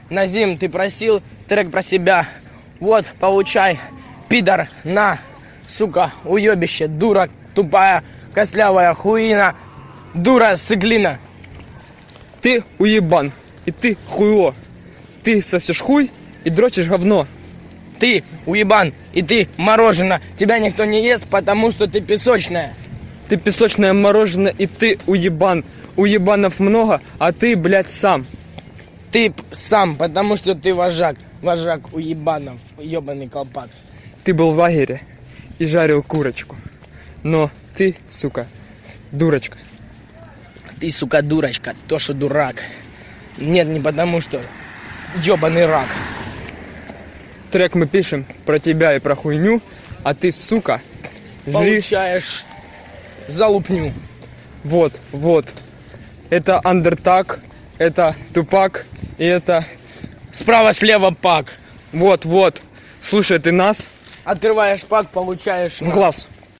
Назим, ты просил трек про себя. Вот, получай, пидор, на, сука, уебище, дура тупая, костлявая хуина, дура сыглина. Ты уебан, и ты хуйло. Ты сосешь хуй и дрочишь говно. Ты уебан, и ты мороженое. Тебя никто не ест, потому что ты песочная. Ты песочное мороженое, и ты уебан. Уебанов много, а ты, блядь, сам. Ты сам, потому что ты вожак. Вожак уебанов, ебаный колпак. Ты был в лагере и жарил курочку. Но ты, сука, дурочка. Ты, сука, дурочка, то, что дурак. Нет, не потому что ебаный рак. Трек мы пишем про тебя и про хуйню, а ты, сука, Получаешь залупню. Вот. Это Андертак, это Тупак, и это... Справа-слева пак. Вот. Слушай, ты нас Открываешь пак, получаешь... в глаз.